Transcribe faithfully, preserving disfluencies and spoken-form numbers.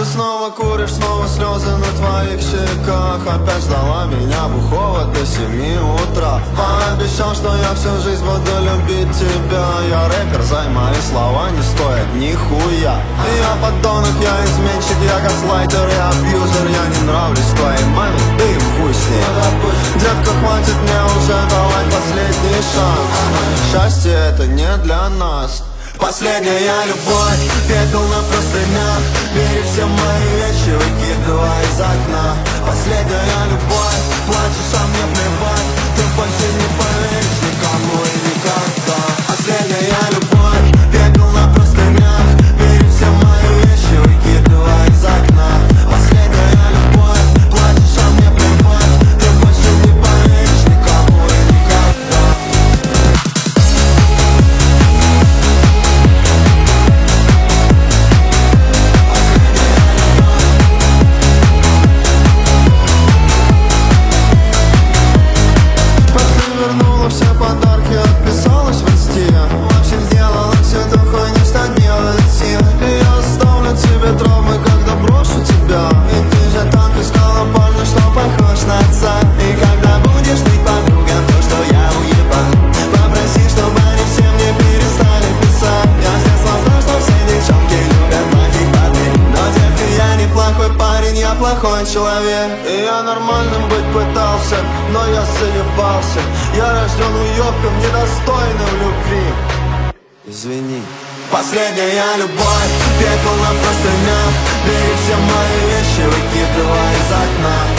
Ты снова куришь, снова слезы на твоих щеках. Опять ждала меня бухого до семи утра. Пообещал, что я всю жизнь буду любить тебя. Я рэпер, зай, мои слова не стоят нихуя. Я подонок, я изменщик, я газлайтер, я абьюзер. Я не нравлюсь твоей маме, да и хуй с ней. Детка, хватит мне уже, давай последний шанс. Счастье это не для нас. Последняя любовь, пепел на простынях. Бери все мои вещи, выкидывай из окна. Последняя любовь, плачешь, а мне плевать. Ты больше не поверишь никому и никогда. Последняя любовь, пепел на простынях. Бери все мои вещи, выкидывай из окна. Последняя любовь, плачешь, а мне плевать. Ты больше не поверишь никому и никогда. Все подарки отписалась в инсте. Вообще сделала всю эту хуйню, что делает сил. И я оставлю тебе травмы, когда брошу тебя. И ты же так искала парня, что похож на отца. И когда будешь ты подруга, то что я уебан. Попроси, чтобы они все мне перестали писать. Я с детства знал, что все девчонки любят плохих парней. Но девка, я неплохой парень, я плохой человек. И я нормальным быть пытался, но я заебался. Я рожден уёбком, недостойным любви. Извини. Последняя любовь, пепел на простынях. Бери все мои вещи, выкидывай из окна.